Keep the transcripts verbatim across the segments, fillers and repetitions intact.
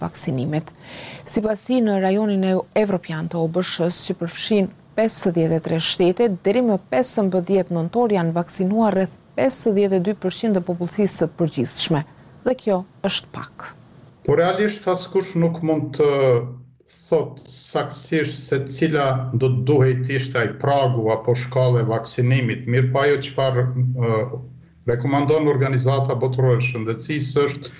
vaksinimit. Sipas tij, në rajonin e evropian të O B S H-s, që përfshin pesëdhjetë e tre shtete, deri më pesëmbëdhjetë nëntor janë vaksinuar rreth pesëdhjetë e dy përqind e popullsisë së përgjithshme. Dhe kjo është pak. Por realisht askush nuk mund të thot saktësisht se cila do të duhet ishte ai pragu apo shkalla e vaksinimit. Mirë pa ajo çfarë uh, rekomandon Organizata Botërore e Shëndetësisë është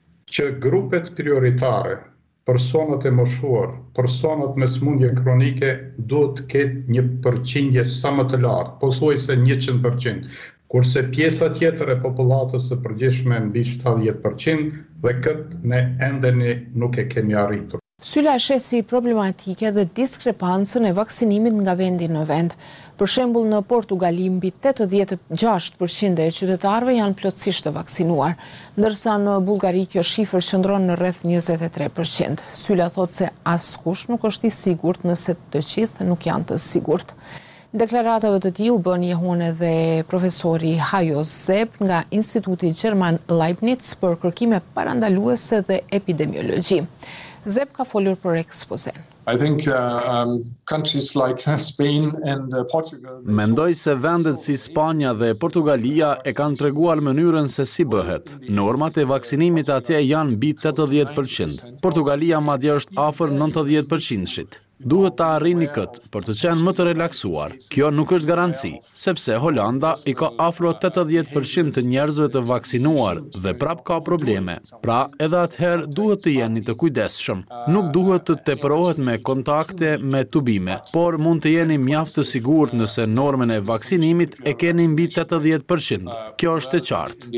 që grupet prioritare, personat e moshuar, personat me sëmundje kronike duhet të ketë një përqindje sa më të lartë, pothuajse njëqind përqind, kurse pjesa tjetër e popullatës së përgjithshme mbi shtatëdhjetë përqind dhe këtë ne ende nuk e kemi arritur. Sylla shesi problematike dhe diskrepancën e vaksinimit nga vendi në vend. Për shembull, në Portugali mbi tetëdhjetë e gjashtë përqind e qytetarëve janë plotësisht të vaksinuar, ndërsa në Bullgari kjo shifër qëndron në rreth njëzet e tre përqind. Sylla thotë se askush nuk është i sigurt nëse të gjithë nuk janë të sigurt. Deklaratave të tij u bën jehon edhe profesori Hajo Zep nga Instituti Gjerman Leibniz për kërkime parandaluese dhe epidemiologji. Zep ka folur për ekspozen. I think uh, um, countries like Spain and uh, Portugal. Mendoj se vendet si Spanja dhe Portugalia e kanë treguar mënyrën se si bëhet. Normat e vaksinimit atje janë mbi tetëdhjetë përqind. Portugalia madje është afër nëntëdhjetë përqind-shit. Duhet të arrini këtë për të qenë më të relaksuar. Kjo nuk është garanci, sepse Holanda i ka afro tetëdhjetë përqind të njerëzve të vaksinuar dhe prap ka probleme. Pra, edhe atëherë duhet të jeni të kujdesshëm. Nuk duhet të tepërohet me kontakte me tubime, por mund të jeni mjaft të sigurt nëse normën e vaksinimit e keni mbi tetëdhjetë përqind. Kjo është e qartë.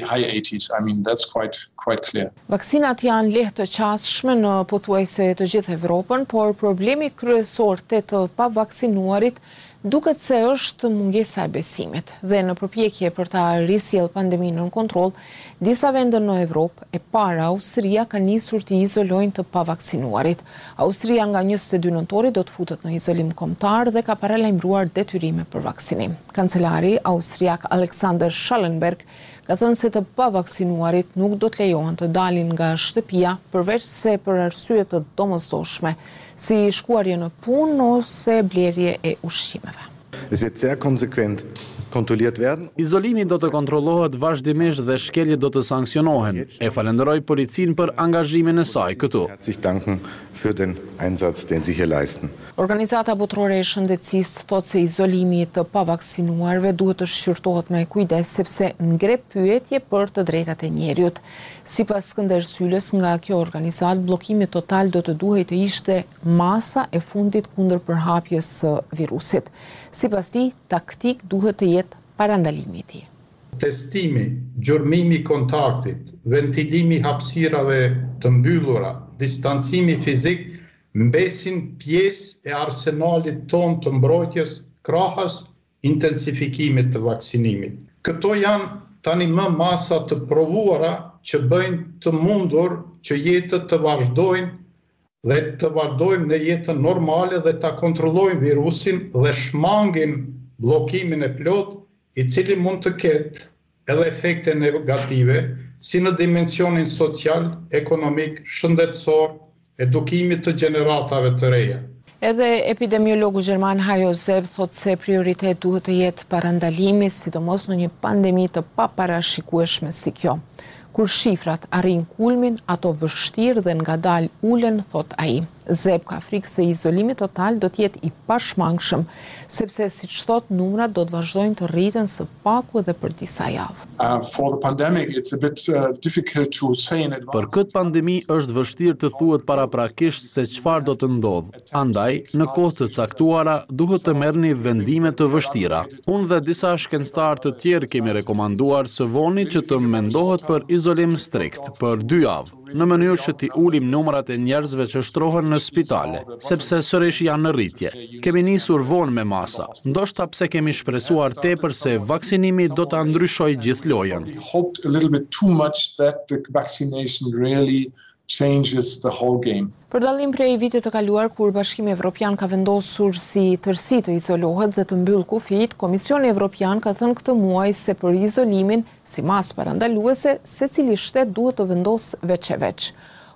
I mean, that's quite, quite clear. Vaksinat janë lehtë të qasshme në pothuajse të gjithë Evropën, por problemi kryesor të të pavaksinuarit duket se është mungesa e besimit dhe në përpjekje për ta risjell pandeminë në kontroll, disa vende në Evropë, e para Austria, ka nisur të izolojnë të pavaksinuarit. Austria nga njëzet e dy nëntori do të futet në izolim kombëtar dhe ka paralajmëruar detyrime për vaksinim. Kancelari austriak Alexander Schallenberg ka thënë se të pavaksinuarit nuk do të lejohen të dalin nga shtëpia përveç se për arsye të domosdoshme, si shkuarje në punë ose blerje e ushqimeve. Es wird sehr konsequent kontrolliert werden. Izolimi do të kontrollohet vazhdimisht dhe shkeljet do të sanksionohen. E falenderoj policinë për angazhimin e saj këtu. Herzlich danken für den Einsatz, den Sie hier leisten. Organizata Botërore e Shëndetësisë thotë se izolimi të pavaksinuarve duhet të shqyrtohet me kujdes sepse ngre pyetje për të drejtat e njeriut. Sipas Skënder Sylës, nga kjo organizat, bllokimi total do të duhej të ishte masa e fundit kundër përhapjes së virusit. Sipas tij, taktik duhet të jetë parandalimi i tij. Testimi, gjurmimi i kontaktit, ventilimi i hapësirave të mbyllura, distancimi fizik mbesin pjesë e arsenalit ton të mbrojtjes krahas intensifikimit të vaksinimit. Këto janë tani më masa të provuara që bëjnë të mundur që jetët të vazhdojnë dhe të vazhdojmë në jetën normale dhe ta kontrollojmë virusin dhe shmangin bllokimin e plot, i cili mund të ketë edhe efekte negative, si në dimensionin social, ekonomik, shëndetësor, edukimit të gjeneratave të reja. Edhe epidemiologu gjerman Hajo Zep thotë se prioritet duhet të jetë parandalimi, sidomos në një pandemi të paparashikueshme si kjo. Kur shifrat arrin kulmin, ato vështirë dhe ngadal ulen, thot ai. Zep ka frikë se izolimi total do të jetë i pashmangshëm, sepse siç thot numrat do të vazhdojnë të rriten së paku edhe për disa javë. Uh, for the pandemic, it's a bit uh, difficult to say in advance. Për këtë pandemi është vështirë të thuhet paraprakisht se çfarë do të ndodhë. Andaj, në kohë të caktuara duhet të merrni vendime të vështira. Unë dhe disa shkencëtar të tjerë kemi rekomanduar së voni që të mendohet për izolim strikt për dy javë, në mënyrë që t'i ulim numrat e njerëzve që shtrohen në spitale, sepse sërish janë në rritje. Kemi nisur vonë me masa, ndoshta pse kemi shpresuar tepër se vaksinimi do ta ndryshojë gjithë lojën. We hoped a little bit too much that the vaccination really changes the whole game. Për dallim prej vitit të kaluar, kur Bashkimi Evropian ka vendosur si tërësi të izolohet dhe të mbyll kufijt, Komisioni Evropian ka thënë këtë muaj se për izolimin, si masë parandaluese, secili shtet duhet të vendosë veç e veç.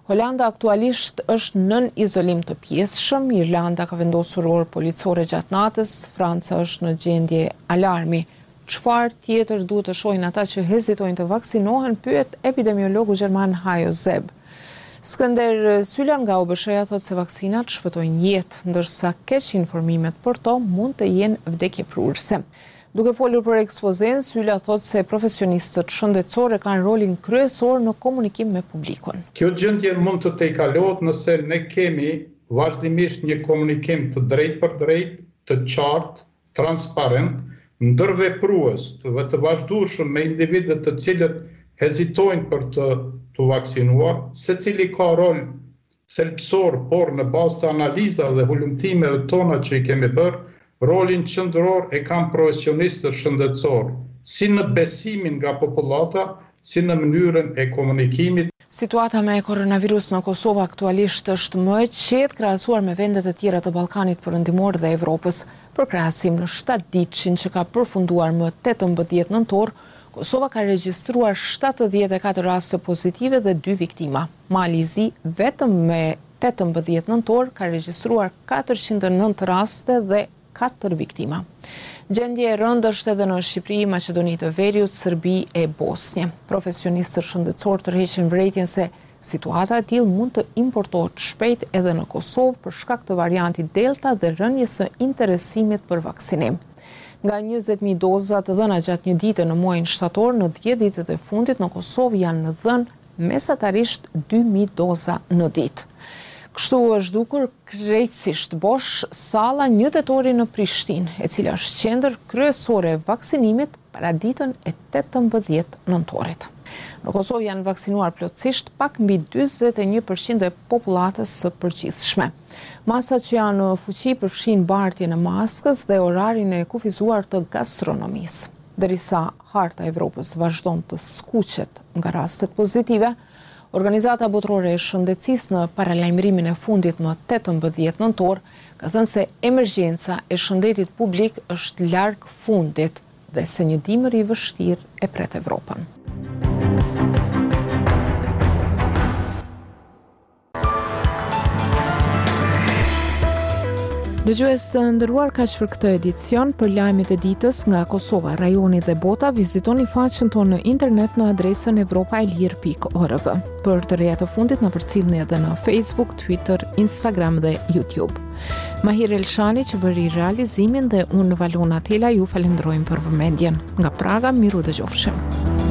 Holanda aktualisht është nën izolim të pjesëshëm, Irlanda ka vendosur orë policore gjatë natës, Franca është në gjendje alarmi. Çfarë tjetër duhet të shohin ata që hezitojnë të vaksinohen, pyet epidemiologu gjerman Hajo Zeb. Skënder Sylan nga O B S H-ja thotë se vaksinat shpëtojnë jetë, ndërsa keq informimet për to mund të jenë vdekjeprurëse. Duke folur për ekspozen, Syla thotë se profesionistët shëndetësore kanë rolin kryesor në komunikim me publikun. Kjo gjendje mund të tejkalohet nëse ne kemi vazhdimisht një komunikim të drejt për drejt, të qartë, transparent, ndërveprues dhe të vazhdueshëm me individet të cilët hezitojnë për të, të vaksinuar, secili ka rol thelbësor, por në bazë të analiza dhe hulumtimeve tona që i kemi bërë, rolin qendror e kanë profesionistët shëndetësor, si në besimin nga popullata, si në mënyrën e komunikimit. Situata me koronavirus në Kosovë aktualisht është më e qetë krahasuar me vendet e tjera të Ballkanit Perëndimor dhe Evropës. Për krahasim në shtatëditëshin që ka përfunduar më tetëmbëdhjetë nëntor, Kosova ka regjistruar shtatëdhjetë e katër raste pozitive dhe dy viktima. Mali i Zi vetëm me tetëmbëdhjetë nëntor ka regjistruar katërqind e nëntë raste dhe katër viktima. Gjendje e rëndë është edhe në Shqipëri, Maqedoni të Veriut, Serbi e Bosnjë. Profesionistët shëndetësor tërheqin vërejtjen se situata e tillë mund të importohet shpejt edhe në Kosovë për shkak të variantit Delta dhe rënjes së interesimit për vaksinim. Nga njëzet mijë doza të dhëna gjatë një dite në muajin shtator, në dhjetë ditët e fundit në Kosovë janë dhënë mesatarisht dy mijë doza në ditë. Kështu është dukur krejtësisht bosh salla një tetori në Prishtinë, e cila është qendër kryesore e vaksinimit para ditën e tetëmbëdhjetë nëntorit. Në Kosovë janë vaksinuar plotësisht pak mbi dyzet e një përqind e popullatës së përgjithshme. Masat që janë në fuqi përfshin bartjen e maskës dhe orarin e kufizuar të gastronomisë. Derisa harta e Evropës vazhdon të skuqet nga rastet pozitive, Organizata Botërore e Shëndetësisë në paralajmërimin e fundit më tetëmbëdhjetë nëntor ka thënë se emergjenca e shëndetit publik është larg fundit dhe se një dimër i vështirë e pret Evropën. Dëgjues së nderuar, kaq për këtë edicion. Për lajmet e ditës nga Kosova, rajoni dhe bota, vizitoni faqen tonë në internet në adresën evropaelir pikë org. Për të reja të fundit na përcjellni edhe në Facebook, Twitter, Instagram dhe YouTube. Mahir Elshani që bëri realizimin dhe unë Valona Tela ju falenderojmë për vëmendjen. Nga Praga, miru dëgjofshim.